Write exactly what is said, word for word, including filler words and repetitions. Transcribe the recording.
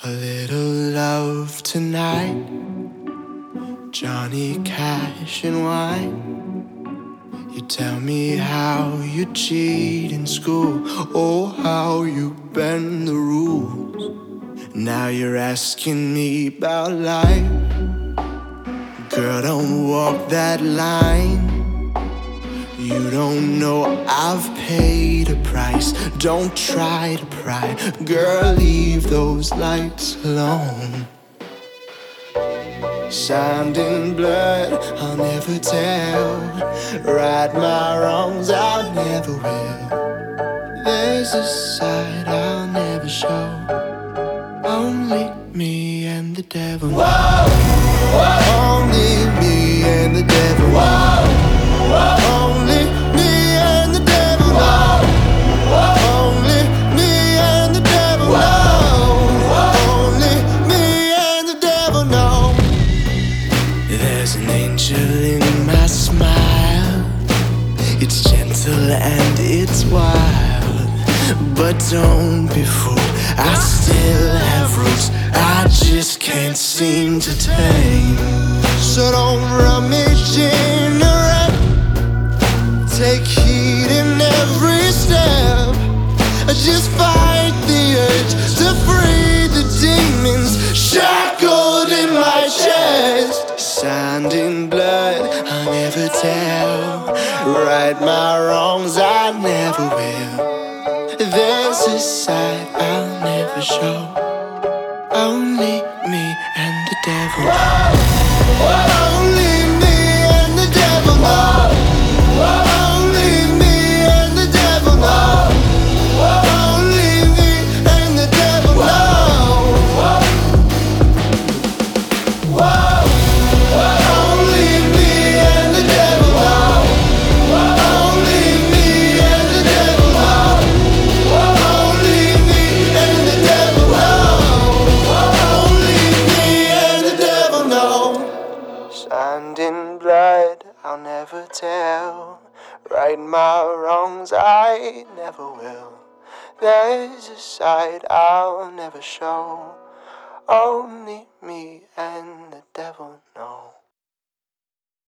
A little love tonight, Johnny Cash and wine. You tell me how you cheat in school, oh how you bend the rules. Now you're asking me about life. Girl, don't walk that line. You don't know I've paid a price. Don't try to pry. Girl, leave those lights alone. Signed in blood, I'll never tell. Right my wrongs, I never will. There's a side I'll never show. Only me and the devil. Whoa, whoa. Only me and the devil. Whoa, whoa. Only me and the devil. Whoa, whoa. Only me and the devil. Whoa, whoa. Only me and the devil know. There's an angel in my smile. It's gentle and it's wild, but don't be fooled, I still have roots I just can't seem to tame. So don't rummage in around. Take heed in every step. Just fight the urge to free the demons shackled in my chest. Signed in blood, I'll never tell. Right my wrongs, I never will. There's a side I'll never show. Only me and the devil. Whoa, whoa. Only me and the devil. Whoa, whoa. Only me and the devil. Whoa, whoa. Only me and the devil. Whoa, whoa. Whoa, whoa. Only me and the devil. Whoa, whoa. Only me and the devil. Whoa, whoa. Only me and the devil. Whoa, only me and the devil know. Signed in blood, I'll never tell. Right my wrongs, I never will. There's a side I'll never show. Only me and the devil know.